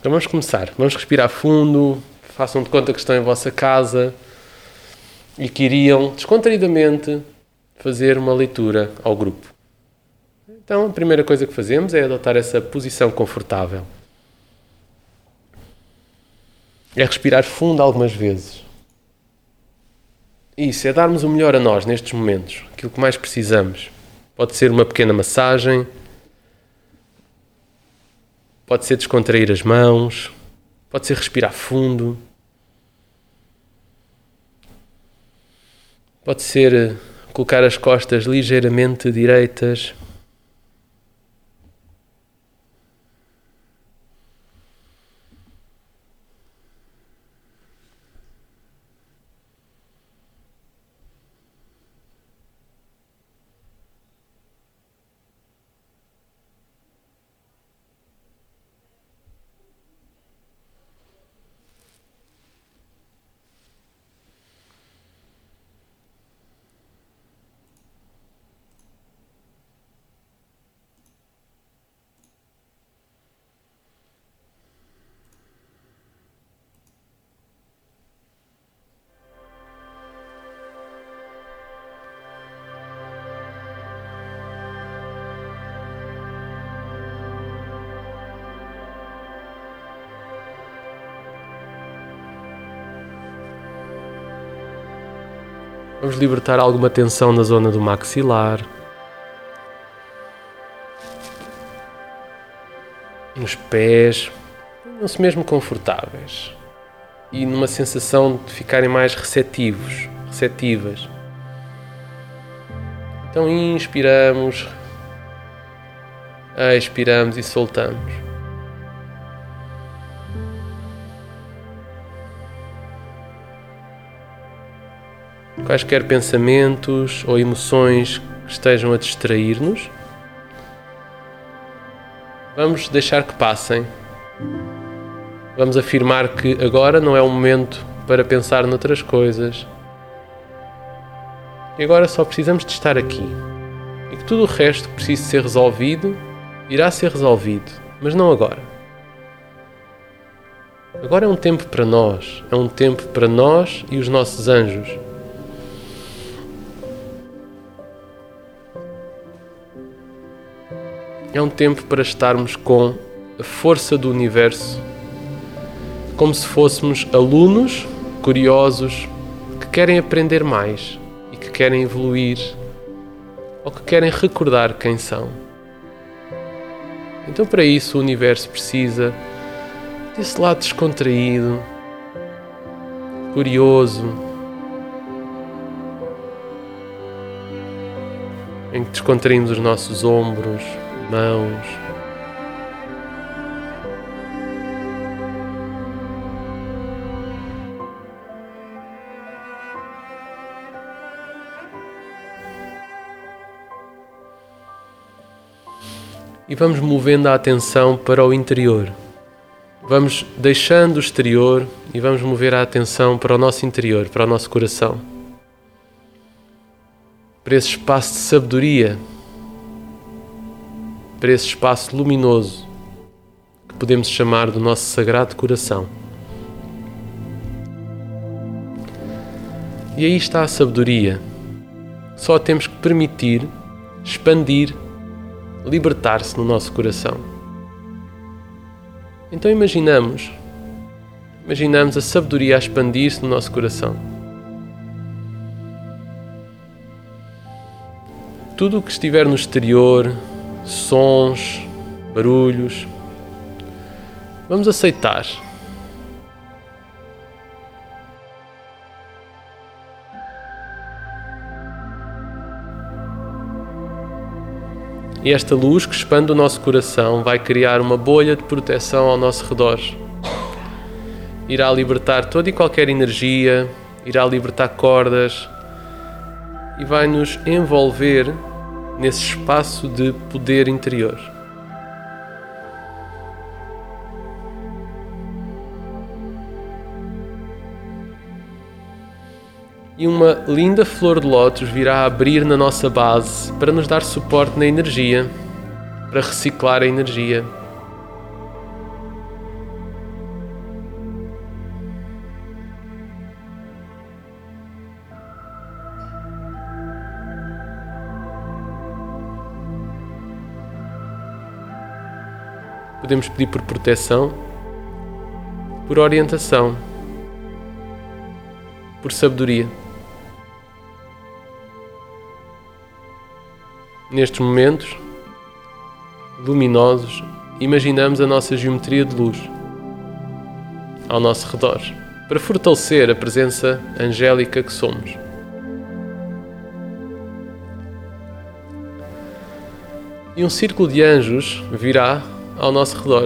Então vamos começar. Vamos respirar fundo. Façam de conta que estão em vossa casa e que iriam descontraídamente fazer uma leitura ao grupo. Então a primeira coisa que fazemos é adotar essa posição confortável. É respirar fundo algumas vezes. Isso, é darmos o melhor a nós nestes momentos, aquilo que mais precisamos. Pode ser uma pequena massagem, pode ser descontrair as mãos, pode ser respirar fundo, pode ser colocar as costas ligeiramente direitas. Vamos libertar alguma tensão na zona do maxilar, nos pés, tenham-se mesmo confortáveis e numa sensação de ficarem mais receptivas. Então inspiramos, expiramos e soltamos. Quaisquer pensamentos ou emoções que estejam a distrair-nos, vamos deixar que passem. Vamos afirmar que agora não é o momento para pensar noutras coisas. E agora só precisamos de estar aqui. E que tudo o resto que precisa ser resolvido, irá ser resolvido, mas não agora. Agora é um tempo para nós. É um tempo para nós e os nossos anjos. É um tempo para estarmos com a força do universo, como se fôssemos alunos curiosos que querem aprender mais e que querem evoluir ou que querem recordar quem são. Então, para isso, o universo precisa desse lado descontraído, curioso, em que descontraímos os nossos ombros, mãos. E vamos movendo a atenção para o interior. Vamos deixando o exterior e vamos mover a atenção para o nosso interior, para o nosso coração. Para esse espaço de sabedoria, para esse espaço luminoso que podemos chamar do nosso sagrado coração. E aí está a sabedoria. Só temos que permitir, expandir, libertar-se no nosso coração. Então imaginamos a sabedoria a expandir-se no nosso coração. Tudo o que estiver no exterior, sons, barulhos, vamos aceitar. E esta luz que expande o nosso coração vai criar uma bolha de proteção ao nosso redor. Irá libertar toda e qualquer energia, irá libertar cordas e vai nos envolver nesse espaço de poder interior. E uma linda flor de lótus virá abrir na nossa base para nos dar suporte na energia, para reciclar a energia. Podemos pedir por proteção, por orientação, por sabedoria. Nestes momentos luminosos, imaginamos a nossa geometria de luz ao nosso redor, para fortalecer a presença angélica que somos. E um círculo de anjos virá ao nosso redor.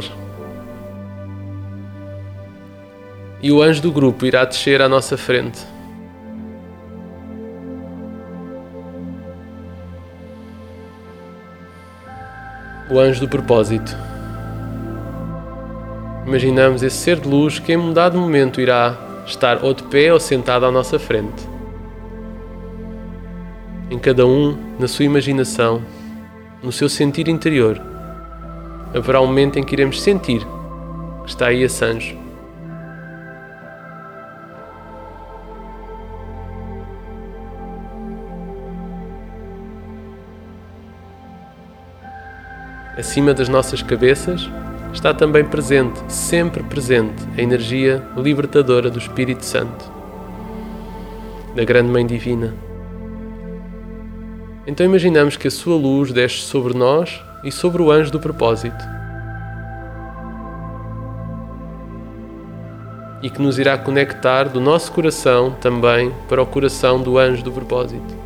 E o anjo do grupo irá descer à nossa frente. O anjo do propósito. Imaginamos esse ser de luz que em um dado momento irá estar ou de pé ou sentado à nossa frente. Em cada um, na sua imaginação, no seu sentir interior, haverá um momento em que iremos sentir que está aí esse anjo. Acima das nossas cabeças está também presente, sempre presente, a energia libertadora do Espírito Santo, da Grande Mãe Divina. Então imaginamos que a sua luz desce sobre nós e sobre o anjo do propósito e que nos irá conectar do nosso coração também para o coração do anjo do propósito.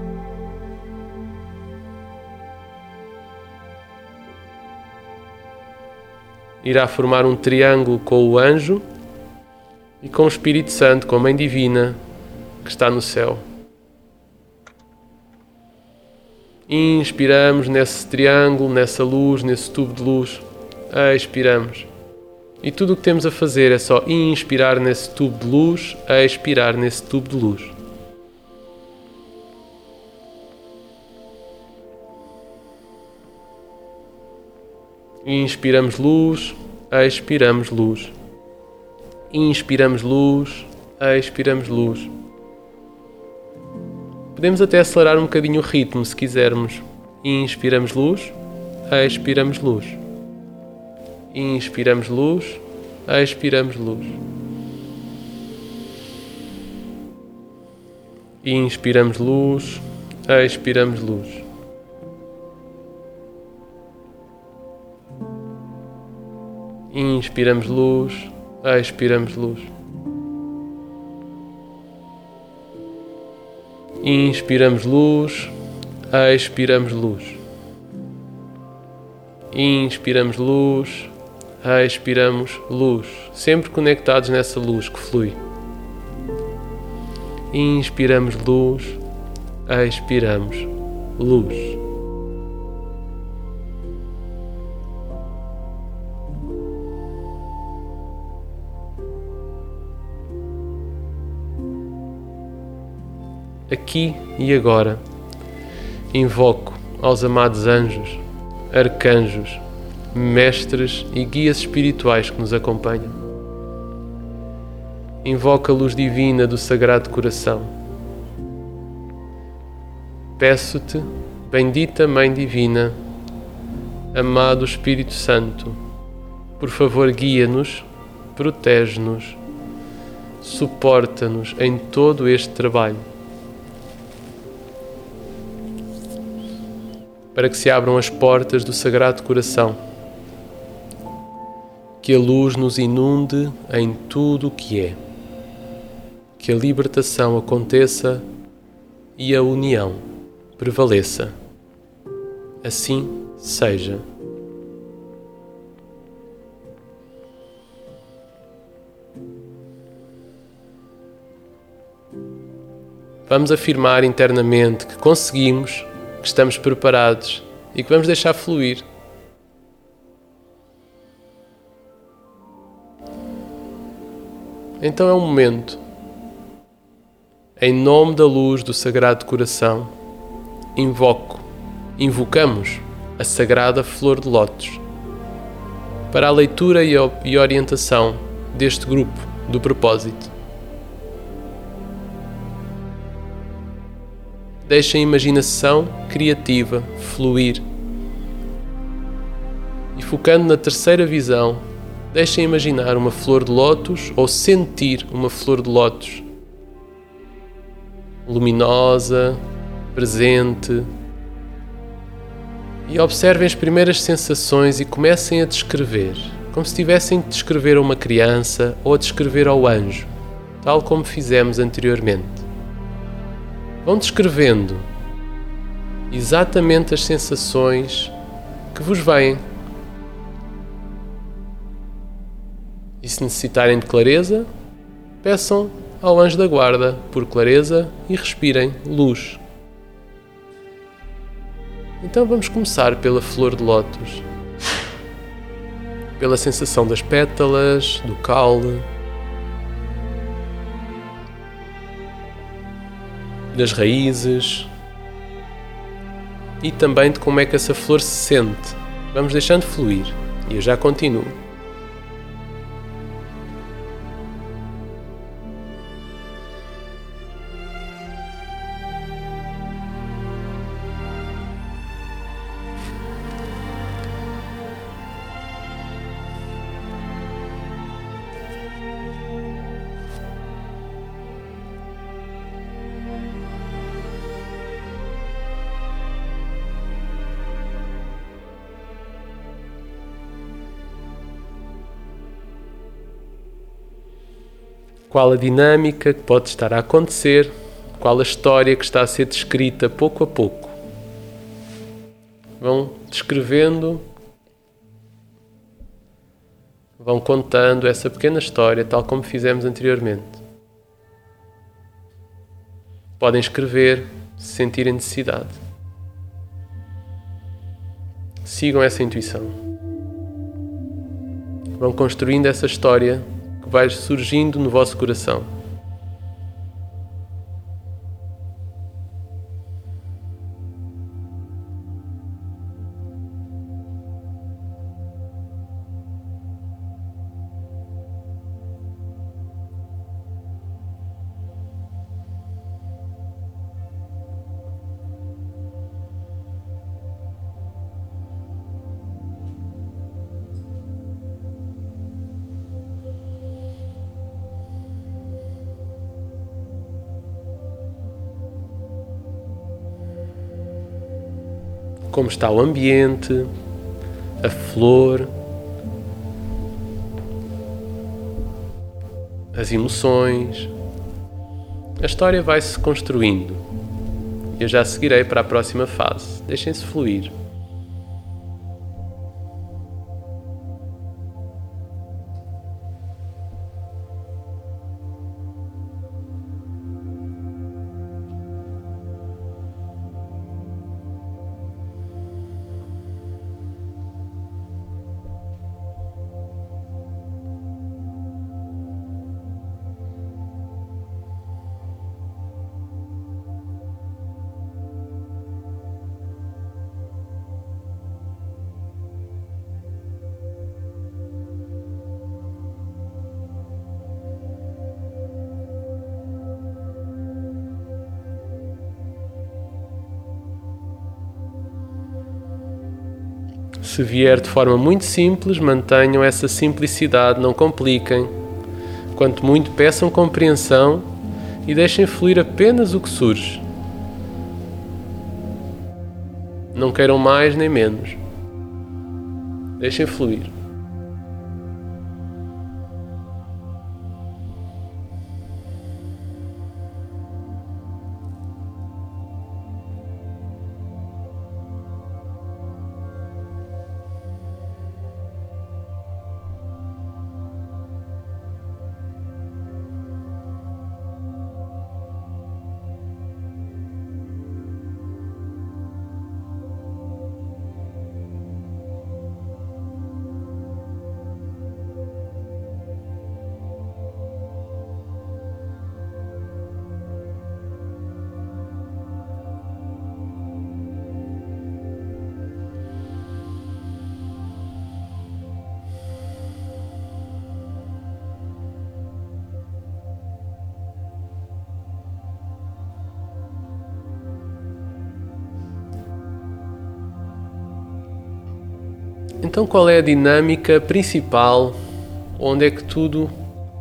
Irá formar um triângulo com o anjo e com o Espírito Santo, com a Mãe Divina que está no céu. Inspiramos nesse triângulo, nessa luz, nesse tubo de luz. Expiramos. E tudo o que temos a fazer é só inspirar nesse tubo de luz, expirar nesse tubo de luz. Inspiramos luz, expiramos luz. Inspiramos luz, expiramos luz. Podemos até acelerar um bocadinho o ritmo se quisermos. Inspiramos luz, expiramos luz. Inspiramos luz, expiramos luz. Inspiramos luz, expiramos luz. Inspiramos luz, expiramos luz. Inspiramos luz, expiramos luz. Inspiramos luz, expiramos luz, sempre conectados nessa luz que flui. Inspiramos luz, expiramos luz. Aqui e agora, invoco aos amados anjos, arcanjos, mestres e guias espirituais que nos acompanham. Invoco a luz divina do Sagrado Coração. Peço-te, bendita Mãe Divina, amado Espírito Santo, por favor guia-nos, protege-nos, suporta-nos em todo este trabalho, para que se abram as portas do Sagrado Coração, que a luz nos inunde em tudo o que é, que a libertação aconteça e a união prevaleça. Assim seja. Vamos afirmar internamente que conseguimos, que estamos preparados e que vamos deixar fluir. Então é um momento, em nome da luz do Sagrado Coração, invocamos a Sagrada Flor de Lótus para a leitura e orientação deste grupo do propósito. Deixa a imaginação criativa fluir E focando na terceira visão, deixem imaginar uma flor de lótus ou sentir uma flor de lótus luminosa, presente. E observem as primeiras sensações e comecem a descrever, como se estivessem a descrever a uma criança ou a descrever ao anjo, tal como fizemos anteriormente. Vão descrevendo exatamente as sensações que vos vêm. E se necessitarem de clareza, peçam ao anjo da guarda por clareza e respirem luz. Então vamos começar pela flor de lótus, pela sensação das pétalas, do caule, das raízes e também de como é que essa flor se sente. Vamos deixando fluir e eu já continuo. Qual a dinâmica que pode estar a acontecer, qual a história que está a ser descrita pouco a pouco. Vão descrevendo, vão contando essa pequena história, tal como fizemos anteriormente. Podem escrever, se sentirem necessidade. Sigam essa intuição. Vão construindo essa história que vai surgindo no vosso coração. Como está o ambiente, a flor, as emoções. A história vai-se construindo. Eu já seguirei para a próxima fase. Deixem-se fluir. Se vier de forma muito simples, mantenham essa simplicidade, não compliquem. Quanto muito, peçam compreensão e deixem fluir apenas o que surge. Não queiram mais nem menos. Deixem fluir. Então qual é a dinâmica principal? Onde é que tudo...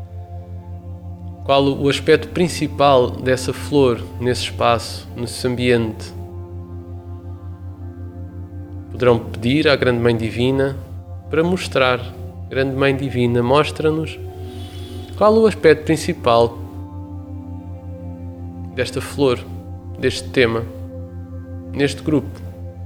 Qual o aspecto principal dessa flor, nesse espaço, nesse ambiente? Poderão pedir à Grande Mãe Divina para mostrar. Grande Mãe Divina, mostra-nos qual o aspecto principal desta flor, deste tema, neste grupo.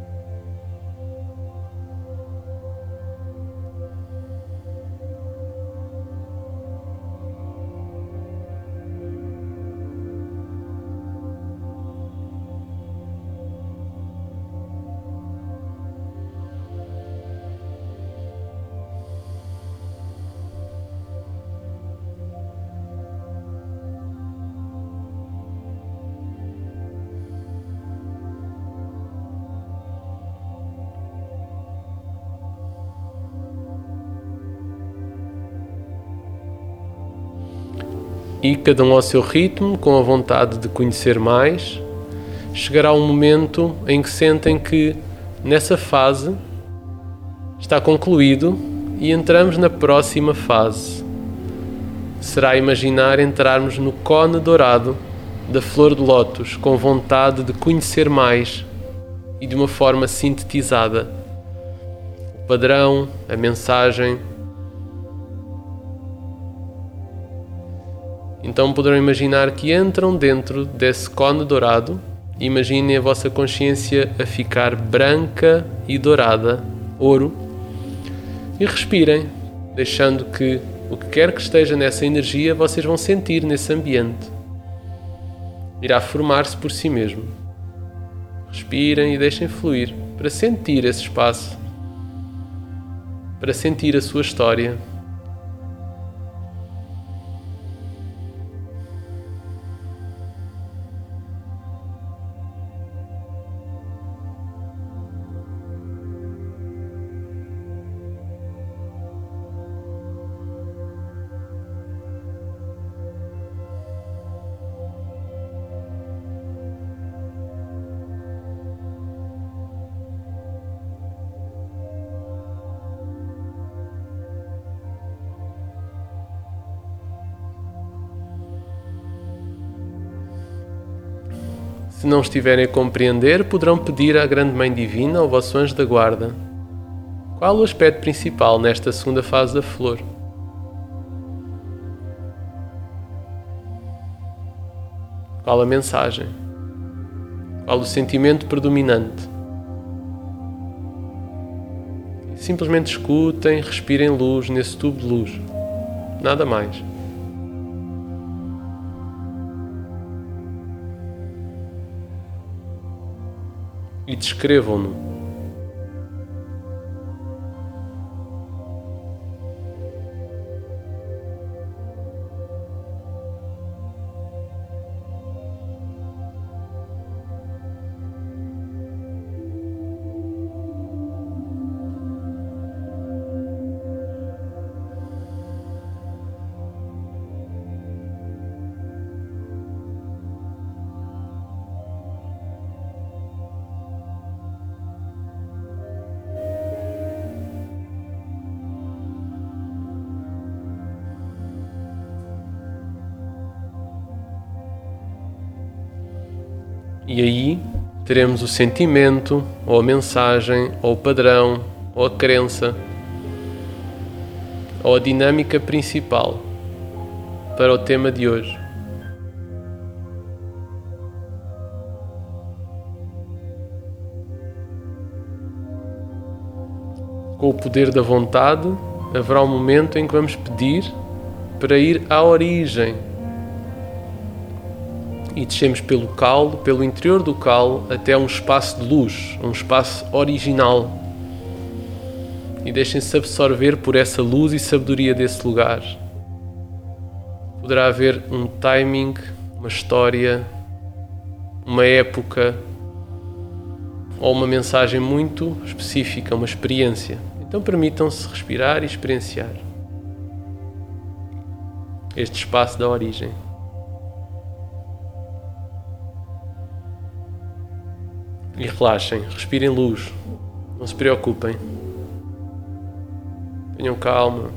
E cada um ao seu ritmo, com a vontade de conhecer mais, chegará um momento em que sentem que nessa fase está concluído e entramos na próxima fase. Será imaginar entrarmos no cone dourado da flor de lótus, com vontade de conhecer mais e de uma forma sintetizada. O padrão, a mensagem. Então poderão imaginar que entram dentro desse cone dourado. Imaginem a vossa consciência a ficar branca e dourada, ouro, e respirem, deixando que o que quer que esteja nessa energia vocês vão sentir nesse ambiente. Irá formar-se por si mesmo. Respirem e deixem fluir para sentir esse espaço, para sentir a sua história. Se não estiverem a compreender, poderão pedir à Grande Mãe Divina, ao vosso anjo da guarda, qual o aspecto principal nesta segunda fase da flor. Qual a mensagem? Qual o sentimento predominante? Simplesmente escutem, respirem luz nesse tubo de luz. Nada mais. E descrevam-no. E aí teremos o sentimento, ou a mensagem, ou o padrão, ou a crença, ou a dinâmica principal para o tema de hoje. Com o poder da vontade, haverá um momento em que vamos pedir para ir à origem. E descemos pelo caule, pelo interior do caule, até um espaço de luz, um espaço original. E deixem-se absorver por essa luz e sabedoria desse lugar. Poderá haver um timing, uma história, uma época ou uma mensagem muito específica, uma experiência. Então permitam-se respirar e experienciar este espaço da origem. E relaxem, respirem luz, não se preocupem. Tenham calma.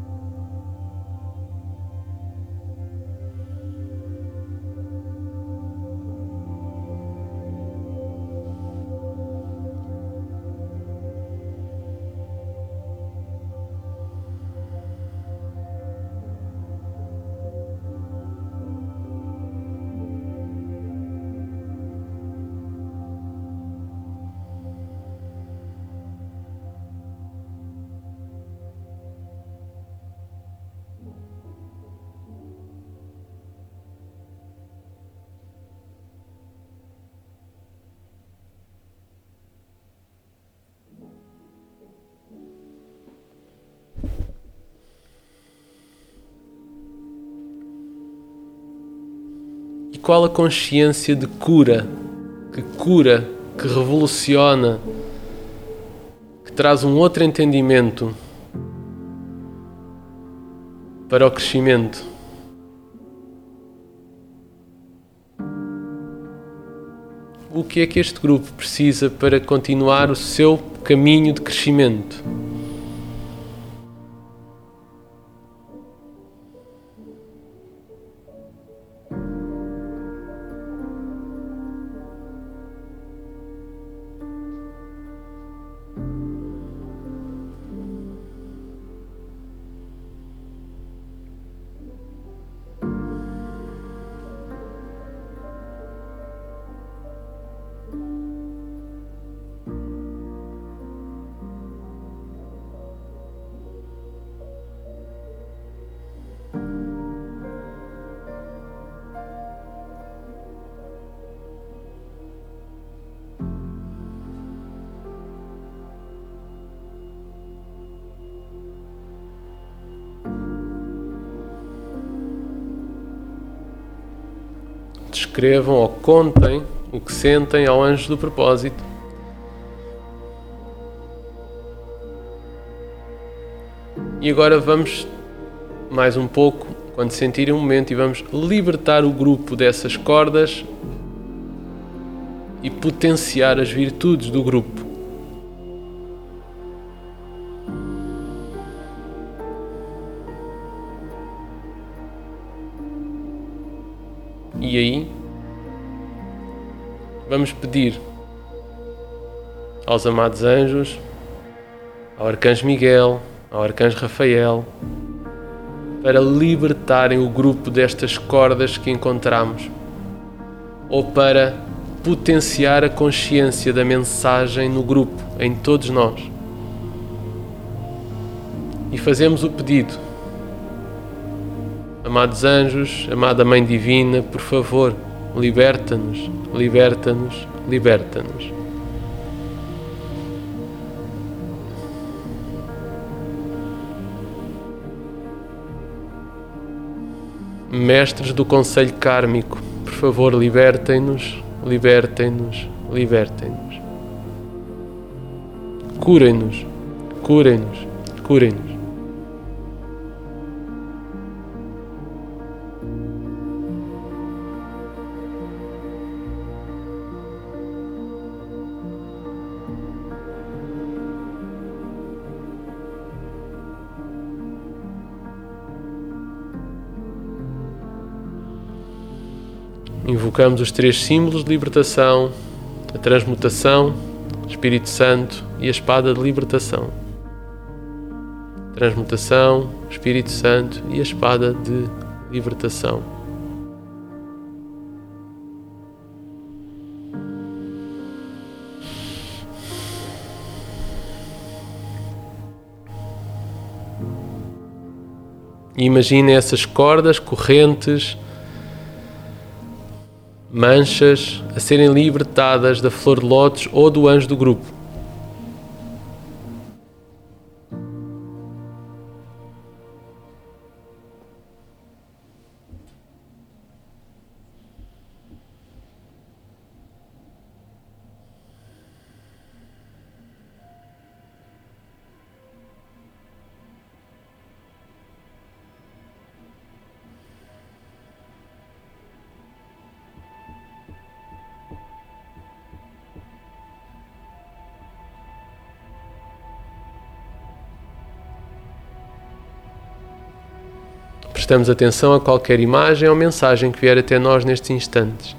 E qual a consciência de cura, que revoluciona, que traz um outro entendimento para o crescimento? O que é que este grupo precisa para continuar o seu caminho de crescimento? Descrevam ou contem o que sentem ao anjo do propósito. E agora vamos mais um pouco, quando sentirem um momento, e vamos libertar o grupo dessas cordas e potenciar as virtudes do grupo. E aí, vamos pedir aos amados anjos, ao Arcanjo Miguel, ao Arcanjo Rafael, para libertarem o grupo destas cordas que encontramos, ou para potenciar a consciência da mensagem no grupo, em todos nós. E fazemos o pedido: amados anjos, amada Mãe Divina, por favor, liberta-nos, liberta-nos, liberta-nos. Mestres do Conselho Kármico, por favor, libertem-nos, libertem-nos, libertem-nos. Curem-nos, curem-nos, curem-nos. Invocamos os 3 símbolos de libertação, a transmutação, o Espírito Santo e a espada de libertação. Transmutação, o Espírito Santo e a espada de libertação. E imaginem essas cordas, correntes, manchas a serem libertadas da flor de lótus ou do anjo do grupo. prestamos atenção a qualquer imagem ou mensagem que vier até nós nestes instantes.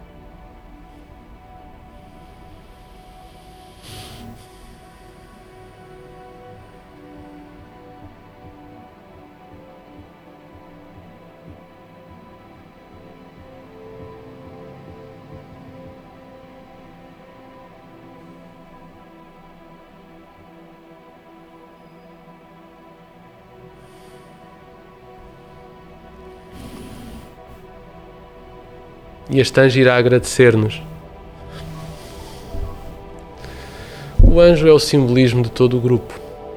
E este anjo irá agradecer-nos. O anjo é o simbolismo de todo o grupo.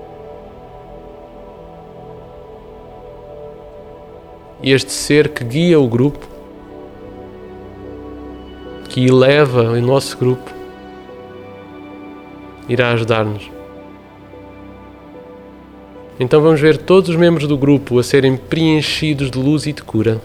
E este ser que guia o grupo, que eleva o nosso grupo, irá ajudar-nos. Então vamos ver todos os membros do grupo a serem preenchidos de luz e de cura.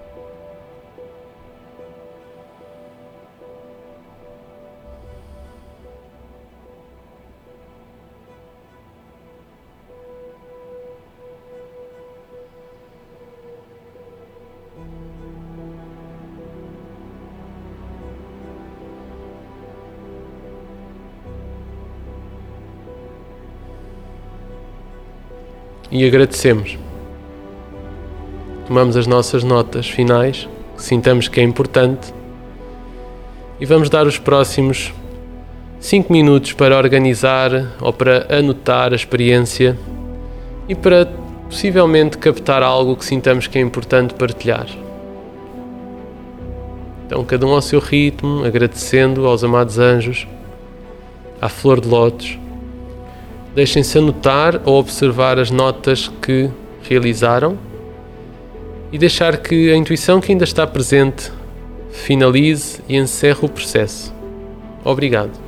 E agradecemos. Tomamos as nossas notas finais, que sintamos que é importante, e vamos dar os próximos 5 minutos para organizar ou para anotar a experiência e para possivelmente captar algo que sintamos que é importante partilhar. Então, cada um ao seu ritmo, agradecendo aos amados anjos, à flor de lótus. Deixem-se anotar ou observar as notas que realizaram e deixar que a intuição que ainda está presente finalize e encerre o processo. Obrigado.